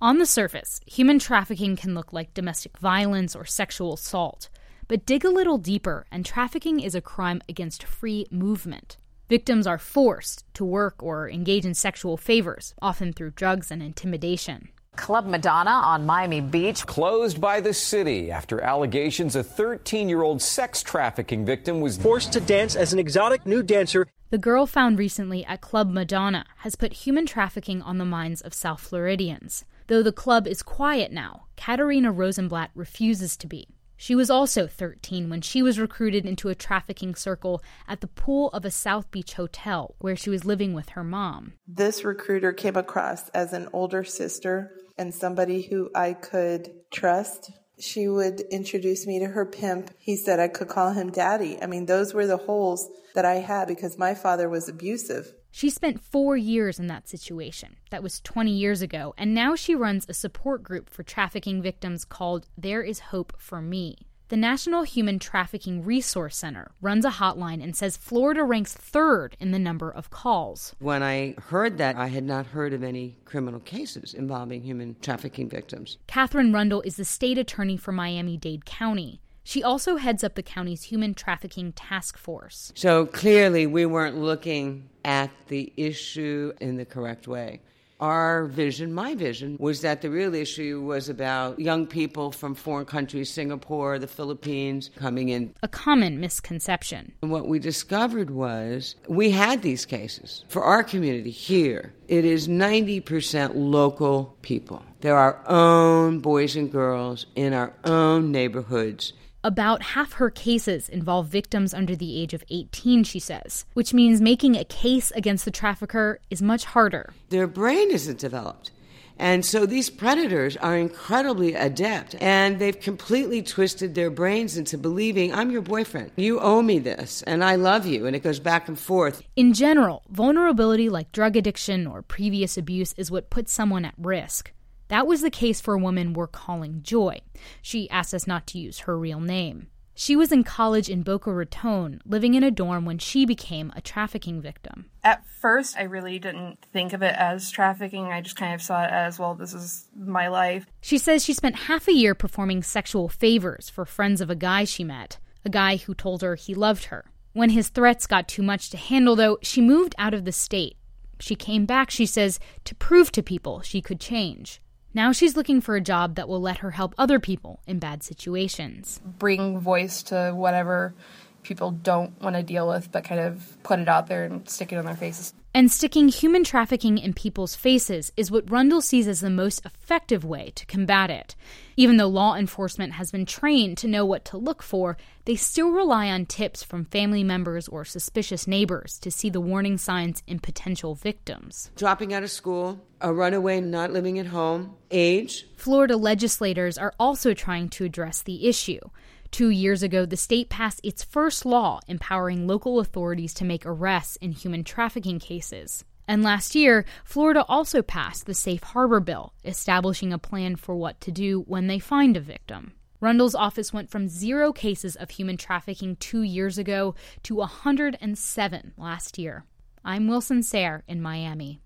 On the surface, human trafficking can look like domestic violence or sexual assault. But dig a little deeper, and trafficking is a crime against free movement. Victims are forced to work or engage in sexual favors, often through drugs and intimidation. Club Madonna on Miami Beach. Closed by the city after allegations a 13-year-old sex trafficking victim was forced to dance as an exotic nude dancer. The girl found recently at Club Madonna has put human trafficking on the minds of South Floridians. Though the club is quiet now, Katarina Rosenblatt refuses to be. She was also 13 when she was recruited into a trafficking circle at the pool of a South Beach hotel where she was living with her mom. This recruiter came across as an older sister and somebody who I could trust. She would introduce me to her pimp. He said I could call him daddy. I mean, those were the holes that I had because my father was abusive. She spent 4 years in that situation. That was 20 years ago, and now she runs a support group for trafficking victims called There Is Hope for Me. The National Human Trafficking Resource Center runs a hotline and says Florida ranks third in the number of calls. When I heard that, I had not heard of any criminal cases involving human trafficking victims. Catherine Rundle is the state attorney for Miami-Dade County. She also heads up the county's human trafficking task force. So clearly we weren't looking at the issue in the correct way. Our vision, my vision, was that the real issue was about young people from foreign countries, Singapore, the Philippines, coming in. A common misconception. And what we discovered was we had these cases. For our community here, it is 90% local people. They're our own boys and girls in our own neighborhoods. About half her cases involve victims under the age of 18, she says, which means making a case against the trafficker is much harder. Their brain isn't developed. And so these predators are incredibly adept, and they've completely twisted their brains into believing, I'm your boyfriend. You owe me this, and I love you, and it goes back and forth. In general, vulnerability like drug addiction or previous abuse is what puts someone at risk. That was the case for a woman we're calling Joy. She asked us not to use her real name. She was in college in Boca Raton, living in a dorm when she became a trafficking victim. At first, I really didn't think of it as trafficking. I just kind of saw it as, well, this is my life. She says she spent half a year performing sexual favors for friends of a guy she met, a guy who told her he loved her. When his threats got too much to handle, though, she moved out of the state. She came back, she says, to prove to people she could change. Now she's looking for a job that will let her help other people in bad situations. Bring voice to whatever people don't want to deal with, but kind of put it out there and stick it in their faces. And sticking human trafficking in people's faces is what Rundle sees as the most effective way to combat it. Even though law enforcement has been trained to know what to look for, they still rely on tips from family members or suspicious neighbors to see the warning signs in potential victims. Dropping out of school, a runaway not living at home, age. Florida legislators are also trying to address the issue. 2 years ago, the state passed its first law empowering local authorities to make arrests in human trafficking cases. And last year, Florida also passed the Safe Harbor Bill, establishing a plan for what to do when they find a victim. Rundle's office went from 0 cases of human trafficking 2 years ago to 107 last year. I'm Wilson Sayre in Miami.